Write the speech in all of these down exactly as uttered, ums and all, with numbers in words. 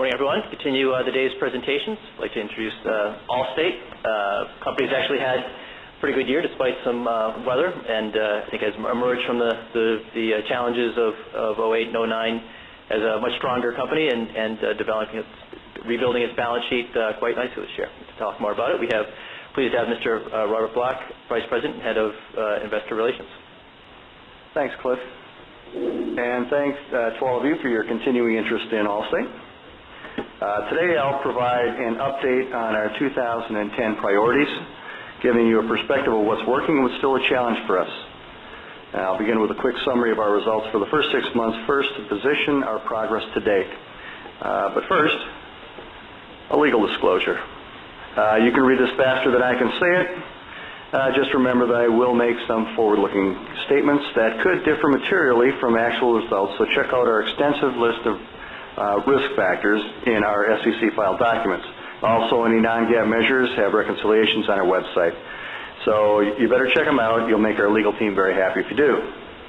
Morning, everyone. To continue uh, the day's presentations, I'd like to introduce uh, Allstate. Uh, company's actually had a pretty good year despite some uh, weather, and uh, I think has emerged from the, the, the uh, challenges of, of oh eight and oh nine as a much stronger company and, and uh, developing its, rebuilding its balance sheet uh, quite nicely this year. To talk more about it, we have pleased to have Mister Uh, Robert Block, Vice President and Head of uh, Investor Relations. Thanks, Cliff. And thanks uh, to all of you for your continuing interest in Allstate. Uh, today I'll provide an update on our two thousand ten priorities, giving you a perspective of what's working and what's still a challenge for us. Uh, I'll begin with a quick summary of our results for the first six months, first to position our progress to date. Uh, but first, a legal disclosure. Uh, you can read this faster than I can say it. Uh, just remember that I will make some forward-looking statements that could differ materially from actual results, so check out our extensive list of uh, risk factors in our S E C file documents. Also, any non-GAAP measures have reconciliations on our website. So you better check them out. You'll make our legal team very happy if you do.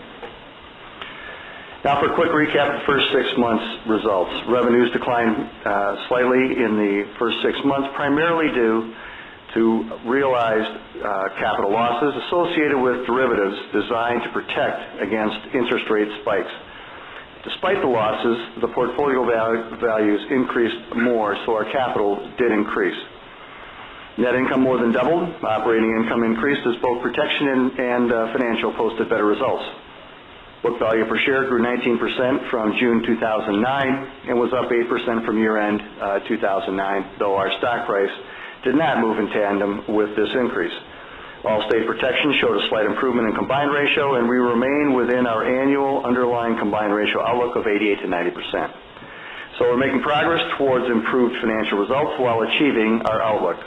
Now for a quick recap of the first six months results. Revenues declined uh, slightly in the first six months, primarily due to realized uh, capital losses associated with derivatives designed to protect against interest rate spikes. Despite the losses, the portfolio val values increased more, so our capital did increase. Net income more than doubled. Operating income increased as both protection and, and uh, financial posted better results. Book value per share grew nineteen percent from June two thousand nine and was up eight percent from year-end uh, two thousand nine, though our stock price did not move in tandem with this increase. Allstate Protection showed a slight improvement in combined ratio, and we remain within our annual underlying combined ratio outlook of eighty-eight to ninety percent. So we're making progress towards improved financial results while achieving our outlook.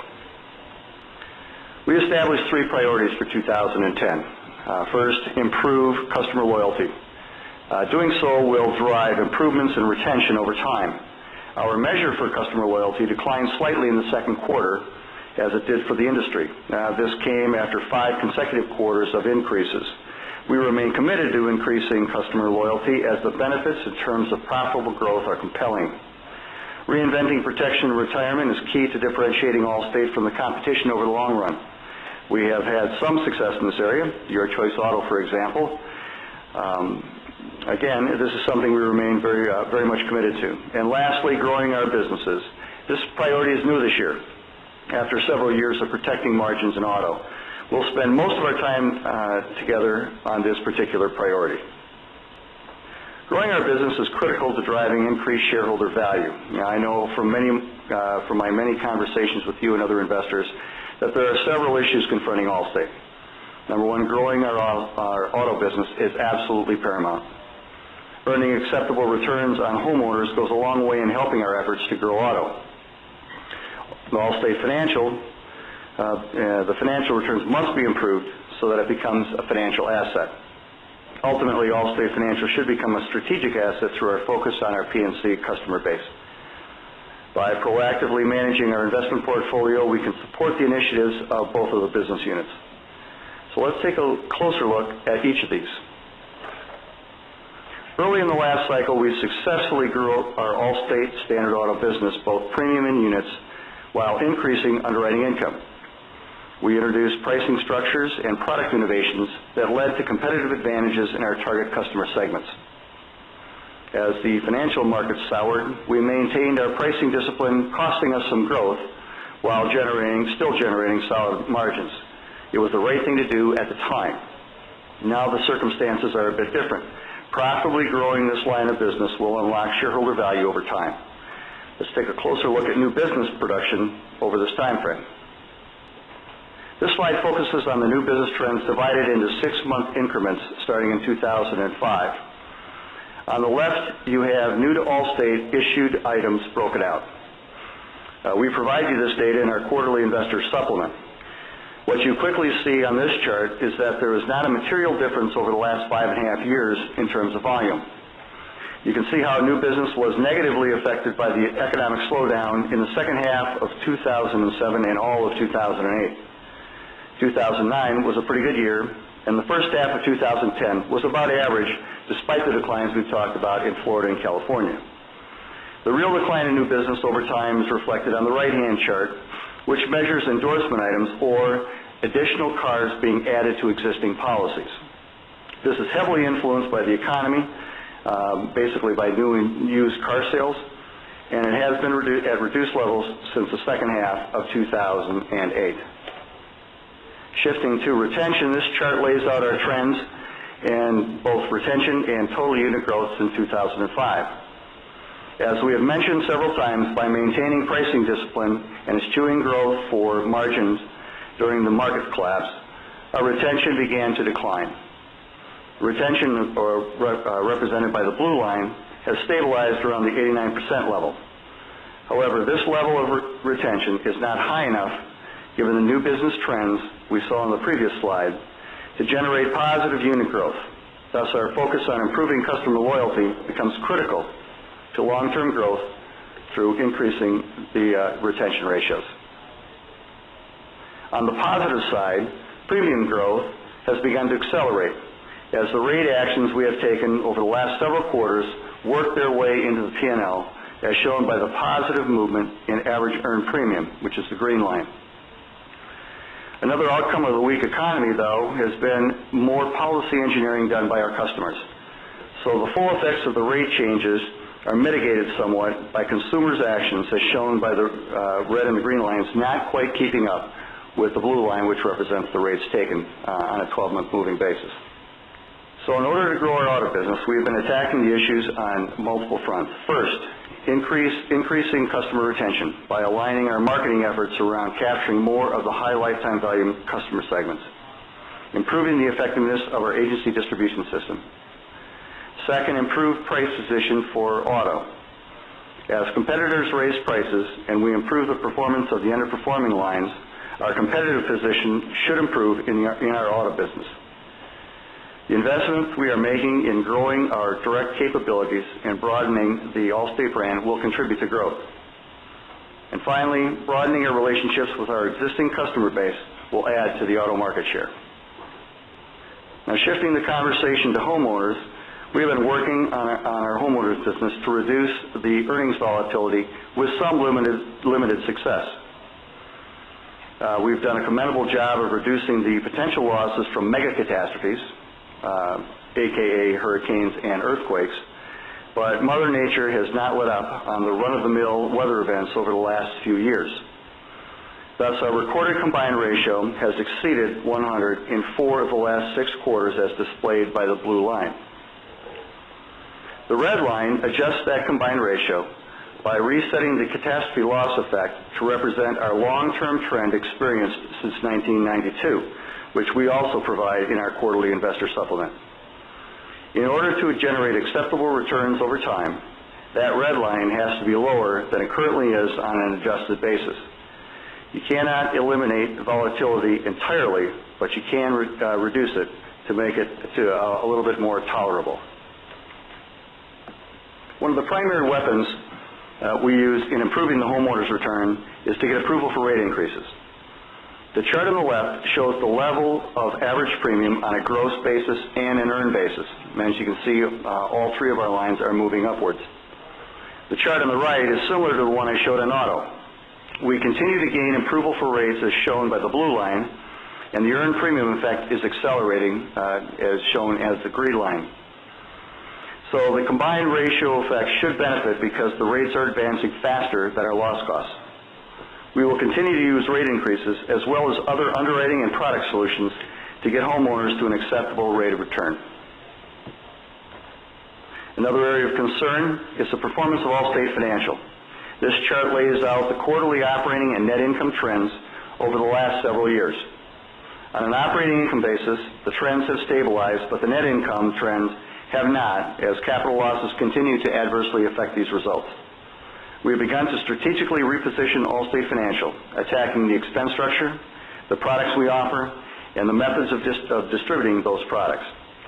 We established three priorities for two thousand ten. Uh, first, improve customer loyalty. Uh, doing so will drive improvements in retention over time. Our measure for customer loyalty declined slightly in the second quarter, as it did for the industry. Uh, this came after five consecutive quarters of increases. We remain committed to increasing customer loyalty as the benefits in terms of profitable growth are compelling. Reinventing protection and retirement is key to differentiating Allstate from the competition over the long run. We have had some success in this area, Your Choice Auto, for example. Um, Again, this is something we remain very, uh, very much committed to. And lastly, growing our businesses. This priority is new this year, after several years of protecting margins in auto. We'll spend most of our time uh, together on this particular priority. Growing our business is critical to driving increased shareholder value. Now, I know from, many, uh, from my many conversations with you and other investors that there are several issues confronting Allstate. Number one, growing our, our auto business is absolutely paramount. Earning acceptable returns on homeowners goes a long way in helping our efforts to grow auto. Allstate Financial, uh, uh, the financial returns must be improved so that it becomes a financial asset. Ultimately, Allstate Financial should become a strategic asset through our focus on our P and C customer base. By proactively managing our investment portfolio, we can support the initiatives of both of the business units. So let's take a closer look at each of these. Early in the last cycle, we successfully grew our Allstate standard auto business, both premium and units, while increasing underwriting income. We introduced pricing structures and product innovations that led to competitive advantages in our target customer segments. As the financial markets soured, we maintained our pricing discipline, costing us some growth, while generating, still generating solid margins. It was the right thing to do at the time. Now the circumstances are a bit different. Profitably growing this line of business will unlock shareholder value over time. Let's take a closer look at new business production over this time frame. This slide focuses on the new business trends divided into six-month increments starting in two thousand five. On the left, you have new to Allstate issued items broken out. Uh, we provide you this data in our quarterly investor supplement. What you quickly see on this chart is that there is not a material difference over the last five and a half years in terms of volume. You can see how new business was negatively affected by the economic slowdown in the second half of two thousand seven and all of two thousand eight. two thousand nine was a pretty good year, and the first half of two thousand ten was about average, despite the declines we've talked about in Florida and California. The real decline in new business over time is reflected on the right-hand chart, which measures endorsement items or additional cars being added to existing policies. This is heavily influenced by the economy, um, basically by new and used car sales, and it has been redu- at reduced levels since the second half of two thousand eight. Shifting to retention, this chart lays out our trends in both retention and total unit growth since two thousand five. As we have mentioned several times, by maintaining pricing discipline and eschewing growth for margins during the market collapse, our retention began to decline. Retention, or uh, represented by the blue line, has stabilized around the eighty-nine percent level. However, this level of re- retention is not high enough, given the new business trends we saw on the previous slide, to generate positive unit growth. Thus, our focus on improving customer loyalty becomes critical to long-term growth through increasing the uh, retention ratios. On the positive side, premium growth has begun to accelerate as the rate actions we have taken over the last several quarters work their way into the P and L, as shown by the positive movement in average earned premium, which is the green line. Another outcome of the weak economy, though, has been more policy engineering done by our customers. So the full effects of the rate changes are mitigated somewhat by consumers' actions, as shown by the uh, red and the green lines, not quite keeping up with the blue line, which represents the rates taken uh, on a twelve-month moving basis. So in order to grow our auto business, we have been attacking the issues on multiple fronts. First, increase, increasing customer retention by aligning our marketing efforts around capturing more of the high lifetime value customer segments. Improving the effectiveness of our agency distribution system. Second, improved price position for auto. As competitors raise prices and we improve the performance of the underperforming lines, our competitive position should improve in, the, in our auto business. The investments we are making in growing our direct capabilities and broadening the Allstate brand will contribute to growth. And finally, broadening our relationships with our existing customer base will add to the auto market share. Now, shifting the conversation to homeowners, we have been working on our, on our homeowners business to reduce the earnings volatility with some limited, limited success. Uh, we've done a commendable job of reducing the potential losses from mega catastrophes, uh, aka hurricanes and earthquakes, but Mother Nature has not let up on the run-of-the-mill weather events over the last few years. Thus, our recorded combined ratio has exceeded one hundred in four of the last six quarters, as displayed by the blue line. The red line adjusts that combined ratio by resetting the catastrophe loss effect to represent our long-term trend experienced since nineteen ninety-two, which we also provide in our quarterly investor supplement. In order to generate acceptable returns over time, that red line has to be lower than it currently is on an adjusted basis. You cannot eliminate volatility entirely, but you can re- uh, reduce it to make it to uh, a little bit more tolerable. One of the primary weapons uh, we use in improving the homeowner's return is to get approval for rate increases. The chart on the left shows the level of average premium on a gross basis and an earned basis. And as you can see, uh, all three of our lines are moving upwards. The chart on the right is similar to the one I showed on auto. We continue to gain approval for rates as shown by the blue line, and the earned premium effect is accelerating uh, as shown as the green line. So the combined ratio effect should benefit because the rates are advancing faster than our loss costs. We will continue to use rate increases as well as other underwriting and product solutions to get homeowners to an acceptable rate of return. Another area of concern is the performance of Allstate Financial. This chart lays out the quarterly operating and net income trends over the last several years. On an operating income basis, the trends have stabilized, but the net income trends have not, as capital losses continue to adversely affect these results. We have begun to strategically reposition Allstate Financial, attacking the expense structure, the products we offer, and the methods of, dis- of distributing those products.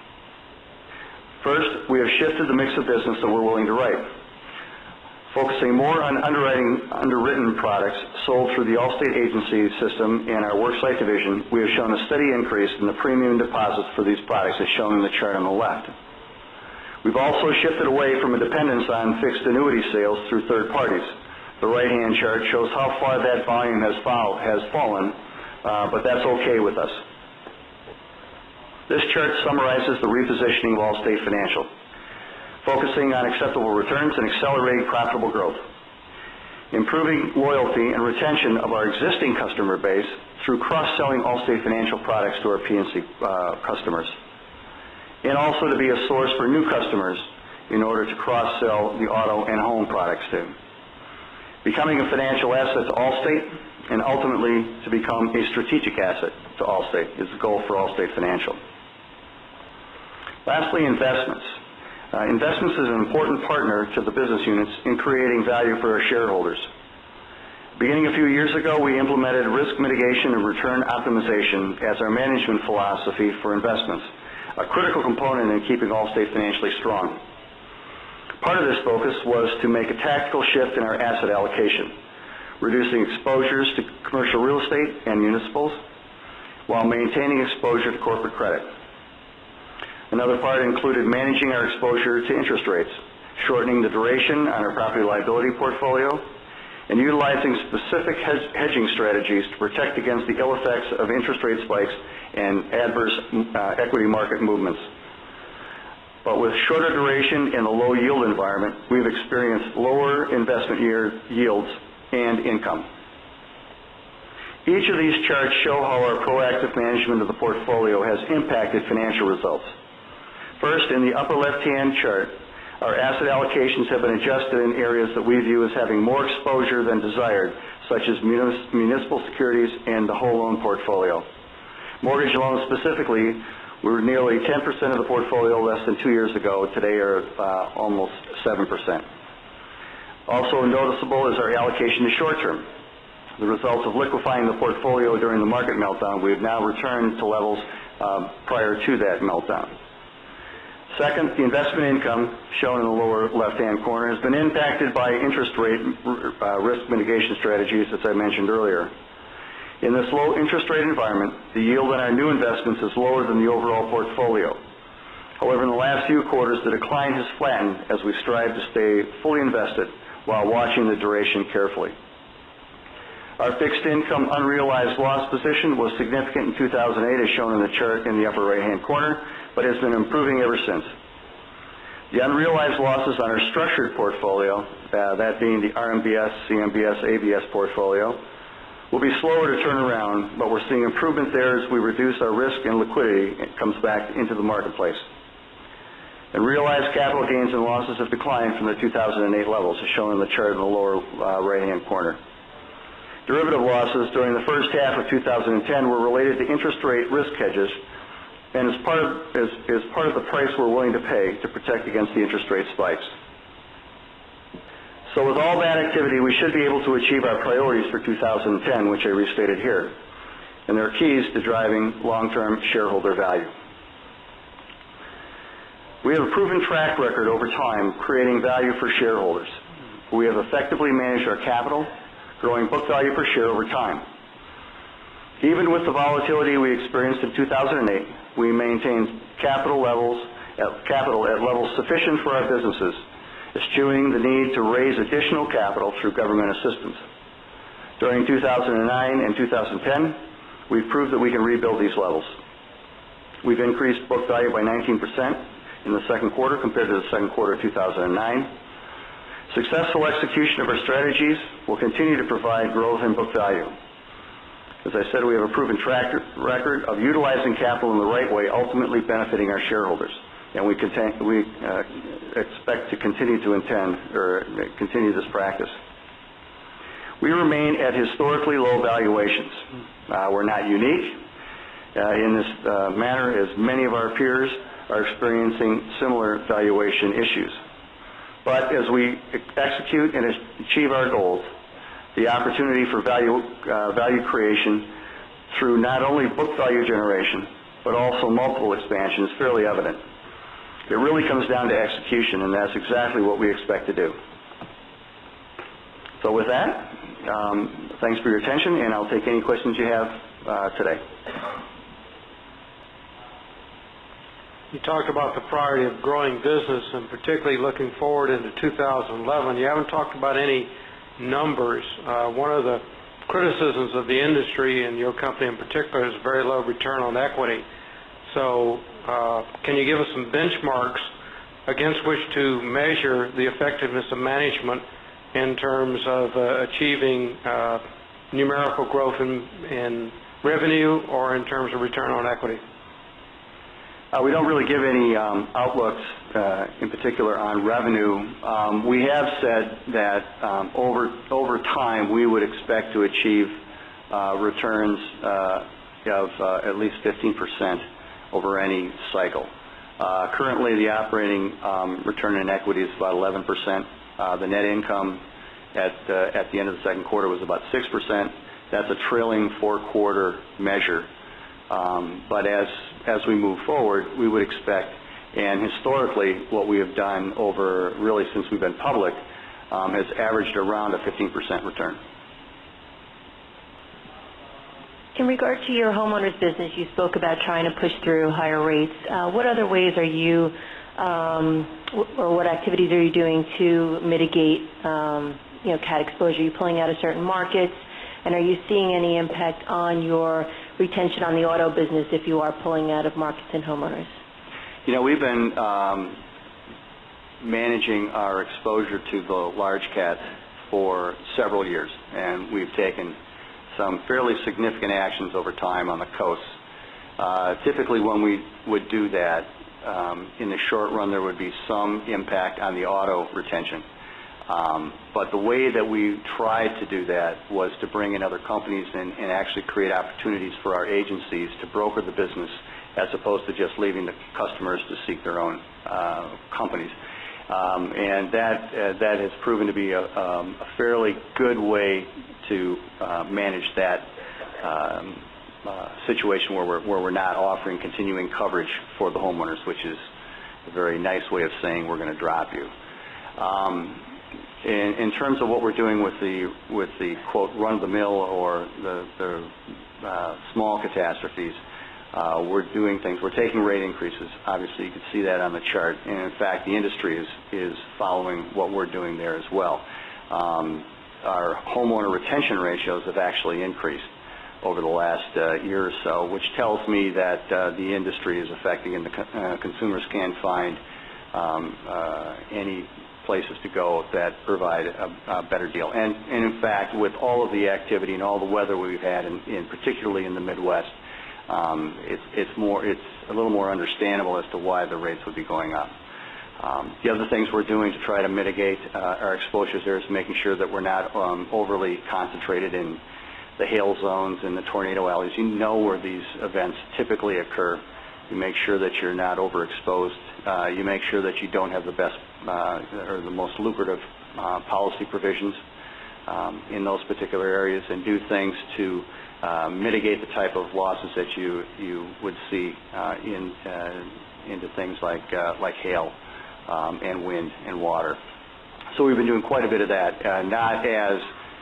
First, we have shifted the mix of business that we're willing to write. Focusing more on underwriting underwritten products sold through the Allstate agency system and our worksite division, we have shown a steady increase in the premium deposits for these products, as shown in the chart on the left. We've also shifted away from a dependence on fixed annuity sales through third parties. The right-hand chart shows how far that volume has, fall, has fallen, uh, but that's okay with us. This chart summarizes the repositioning of Allstate Financial, focusing on acceptable returns and accelerating profitable growth, improving loyalty and retention of our existing customer base through cross-selling Allstate Financial products to our P and C uh, customers, and also to be a source for new customers in order to cross-sell the auto and home products to. Becoming a financial asset to Allstate and ultimately to become a strategic asset to Allstate is the goal for Allstate Financial. Lastly, investments. Uh, investments is an important partner to the business units in creating value for our shareholders. Beginning a few years ago, we implemented risk mitigation and return optimization as our management philosophy for investments, a critical component in keeping Allstate financially strong. Part of this focus was to make a tactical shift in our asset allocation, reducing exposures to commercial real estate and municipals while maintaining exposure to corporate credit. Another part included managing our exposure to interest rates, shortening the duration on our property liability portfolio, and utilizing specific hedging strategies to protect against the ill effects of interest rate spikes and adverse uh, equity market movements. But with shorter duration in the low yield environment, we've experienced lower investment year yields and income. Each of these charts show how our proactive management of the portfolio has impacted financial results. First, in the upper left-hand chart, our asset allocations have been adjusted in areas that we view as having more exposure than desired, such as munis- municipal securities and the whole loan portfolio. Mortgage loans specifically were nearly ten percent of the portfolio less than two years ago. Today are uh, almost seven percent. Also noticeable is our allocation to short-term. The results of liquefying the portfolio during the market meltdown, we have now returned to levels uh, prior to that meltdown. Second, the investment income, shown in the lower left-hand corner, has been impacted by interest rate uh, risk mitigation strategies, as I mentioned earlier. In this low interest rate environment, the yield on our new investments is lower than the overall portfolio. However, in the last few quarters, the decline has flattened as we strive to stay fully invested while watching the duration carefully. Our fixed income unrealized loss position was significant in two thousand eight, as shown in the chart in the upper right-hand corner, but has been improving ever since. The unrealized losses on our structured portfolio, uh, that being the R M B S, C M B S, A B S portfolio, will be slower to turn around, but we're seeing improvement there as we reduce our risk and liquidity and comes back into the marketplace. And realized capital gains and losses have declined from the two thousand eight levels, as shown in the chart in the lower uh, right-hand corner. Derivative losses during the first half of two thousand ten were related to interest rate risk hedges, and as part of, as, as part of the price we're willing to pay to protect against the interest rate spikes. So with all that activity, we should be able to achieve our priorities for two thousand ten, which I restated here. And there are keys to driving long-term shareholder value. We have a proven track record over time creating value for shareholders. We have effectively managed our capital, growing book value per share over time. Even with the volatility we experienced in two thousand eight, we maintained capital levels at, capital at levels sufficient for our businesses, eschewing the need to raise additional capital through government assistance. During two thousand nine and two thousand ten, we've proved that we can rebuild these levels. We've increased book value by nineteen percent in the second quarter compared to the second quarter of two thousand nine. Successful execution of our strategies will continue to provide growth in book value. As I said, we have a proven track record of utilizing capital in the right way, ultimately benefiting our shareholders. And we, contain, we uh, expect to continue to intend or continue this practice. We remain at historically low valuations. Uh, we're not unique uh, in this uh, manner, as many of our peers are experiencing similar valuation issues. But as we execute and achieve our goals, the opportunity for value, uh, value creation through not only book value generation, but also multiple expansion is fairly evident. It really comes down to execution, and that's exactly what we expect to do. So with that, um, thanks for your attention, and I'll take any questions you have uh, today. You talked about the priority of growing business and particularly looking forward into two thousand eleven. You haven't talked about any numbers. Uh, one of the criticisms of the industry and your company in particular is very low return on equity. So uh, can you give us some benchmarks against which to measure the effectiveness of management in terms of uh, achieving uh, numerical growth in, in revenue or in terms of return on equity? Uh, we don't really give any um, outlooks uh, in particular on revenue. Um, we have said that um, over over time we would expect to achieve uh, returns uh, of uh, at least fifteen percent over any cycle. Uh, currently, the operating um, return on equity is about eleven percent. Uh, the net income at uh, at the end of the second quarter was about six percent. That's a trailing four-quarter measure. Um, but as as we move forward, we would expect, and historically what we have done over really since we've been public um, has averaged around a fifteen percent return. In regard to your homeowners business, you spoke about trying to push through higher rates. Uh, what other ways are you, um, or what activities are you doing to mitigate, um, you know, cat exposure? Are you pulling out of certain markets? And are you seeing any impact on your retention on the auto business if you are pulling out of markets and homeowners? You know, we've been um, managing our exposure to the large cats for several years, and we've taken some fairly significant actions over time on the coast. Uh, typically when we would do that, um, in the short run there would be some impact on the auto retention. Um, but the way that we tried to do that was to bring in other companies and, and actually create opportunities for our agencies to broker the business as opposed to just leaving the customers to seek their own uh, companies. Um, and that, uh, that has proven to be a, um, a fairly good way to uh, manage that um, uh, situation where we're, where we're not offering continuing coverage for the homeowners, which is a very nice way of saying we're going to drop you. Um, In, in terms of what we're doing with the with the quote run-of-the-mill or the, the uh, small catastrophes, uh, we're doing things. We're taking rate increases. Obviously, you can see that on the chart. And in fact, the industry is is following what we're doing there as well. Um, our homeowner retention ratios have actually increased over the last uh, year or so, which tells me that uh, the industry is affecting, and the co- uh, consumers can find um, uh, any places to go that provide a, a better deal. And, and in fact, with all of the activity and all the weather we've had, in, in particularly in the Midwest, um, it's, it's more, it's a little more understandable as to why the rates would be going up. Um, the other things we're doing to try to mitigate uh, our exposures there is making sure that we're not um, overly concentrated in the hail zones and the tornado alleys. You know where these events typically occur. You make sure that you're not overexposed. Uh, you make sure that you don't have the best uh, or the most lucrative uh, policy provisions um, in those particular areas, and do things to uh, mitigate the type of losses that you you would see uh, in uh, into things like uh, like hail um, and wind and water. So we've been doing quite a bit of that, uh, not as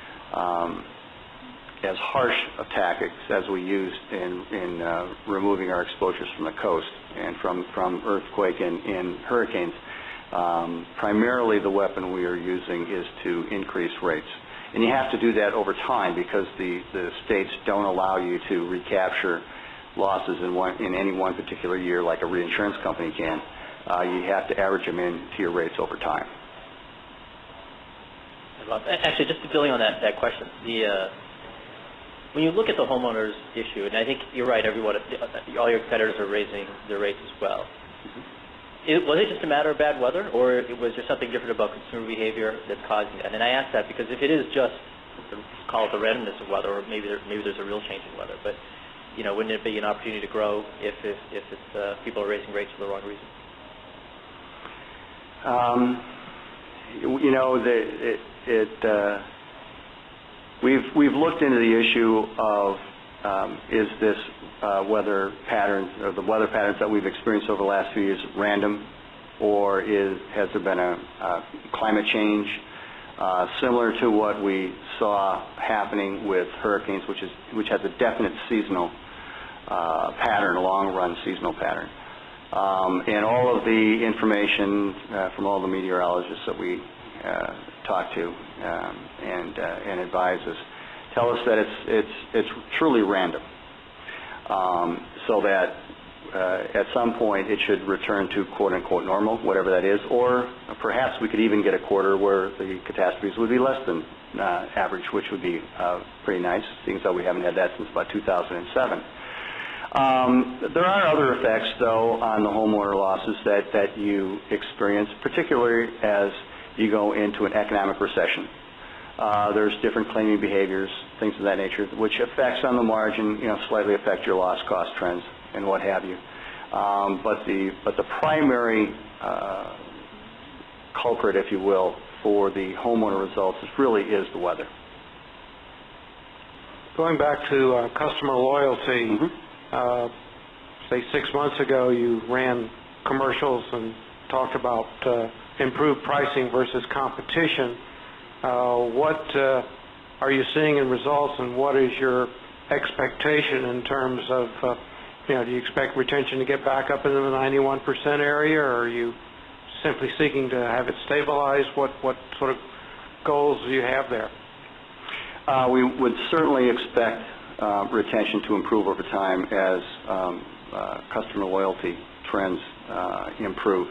um, as harsh of tactics as we used in, in uh, removing our exposures from the coast and from, from earthquake and, and hurricanes. Um, primarily the weapon we are using is to increase rates. And you have to do that over time because the, the states don't allow you to recapture losses in, one, in any one particular year like a reinsurance company can. Uh, you have to average them into your rates over time. Actually, just building on that, that question, the uh, when you look at the homeowners issue, and I think you're right, everyone, all your competitors are raising their rates as well. Mm-hmm. It, was it just a matter of bad weather, or was there something different about consumer behavior that's causing that? And I ask that because if it is just, call it the randomness of weather, or maybe there, maybe there's a real change in weather, but you know, wouldn't it be an opportunity to grow if if, if it's, uh, people are raising rates for the wrong reason? Um, you know, the, it. it uh, We've we've looked into the issue of um, is this uh, weather patterns or the weather patterns that we've experienced over the last few years random, or is has there been a, a climate change uh, similar to what we saw happening with hurricanes, which is which has a definite seasonal uh, pattern, a long run seasonal pattern. Um, and all of the information uh, from all the meteorologists that we uh, talk to um, and, uh, and advise us tell us that it's, it's, it's truly random. Um, so that uh, at some point it should return to quote-unquote normal, whatever that is, or perhaps we could even get a quarter where the catastrophes would be less than uh, average, which would be uh, pretty nice, seeing as though we haven't had that since about two thousand seven. Um, there are other effects, though, on the homeowner losses that, that you experience, particularly as you go into an economic recession. Uh, there's different claiming behaviors, things of that nature, which affects on the margin, you know, slightly affect your loss cost trends and what have you. Um, but the but the primary uh, culprit, if you will, for the homeowner results is really is the weather. Going back to uh, customer loyalty, Mm-hmm. uh, say six months ago you ran commercials and talked about uh, improved pricing versus competition. Uh, what uh, are you seeing in results, and what is your expectation in terms of, uh, you know, do you expect retention to get back up into the ninety-one percent area, or are you simply seeking to have it stabilize? What, what sort of goals do you have there? Uh, we would certainly expect uh, retention to improve over time as um, uh, customer loyalty trends uh, improve.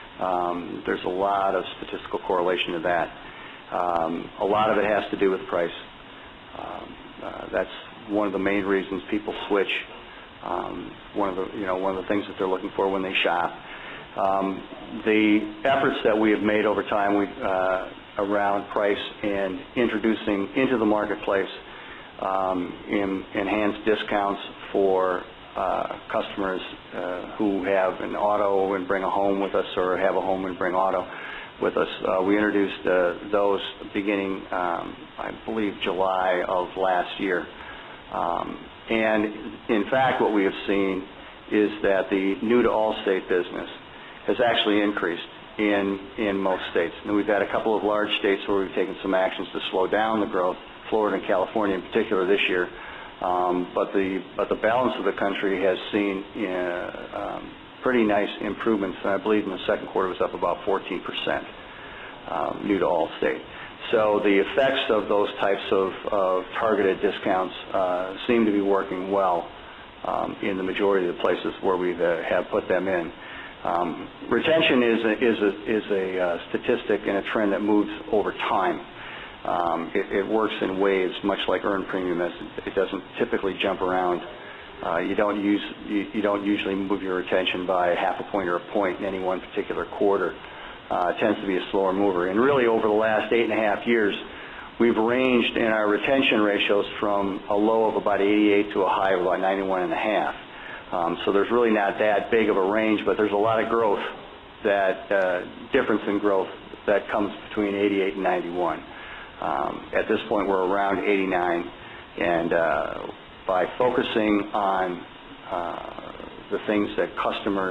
Um, there's a lot of statistical correlation to that. Um, a lot of it has to do with price. Um, uh, that's one of the main reasons people switch. Um, one of the you know one of the things that they're looking for when they shop. Um, the efforts that we have made over time we, uh, around price and introducing into the marketplace um, in, enhanced discounts for uh, customers uh, who have an auto and bring a home with us, or have a home and bring auto with us. Uh, we introduced uh, those beginning, um, I believe, July of last year. Um, and in fact, what we have seen is that the new to Allstate business has actually increased in, in most states. And we've had a couple of large states where we've taken some actions to slow down the growth, Florida and California in particular this year. Um, but the but the balance of the country has seen uh, um, pretty nice improvements. And I believe in the second quarter it was up about fourteen percent um, new to Allstate. So the effects of those types of, of targeted discounts uh, seem to be working well um, in the majority of the places where we uh, have put them in. Um, retention is a, is a, is a uh, statistic and a trend that moves over time. Um, it, it works in waves, much like earned premium. As it doesn't typically jump around. Uh, you don't use you, you don't usually move your retention by half a point or a point in any one particular quarter. Uh, it tends to be a slower mover. And really, over the last eight and a half years, we've ranged in our retention ratios from a low of about eighty-eight to a high of about ninety-one and a half. Um, so there's really not that big of a range, but there's a lot of growth, that uh, difference in growth that comes between eighty-eight and ninety-one. Um, at this point, we're around eighty-nine, and uh, by focusing on uh, the things that customers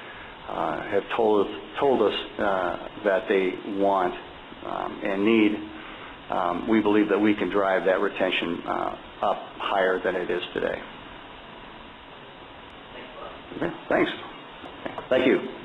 uh, have told us, told us uh, that they want um, and need, um, we believe that we can drive that retention uh, up higher than it is today. Okay, thanks. Thank you.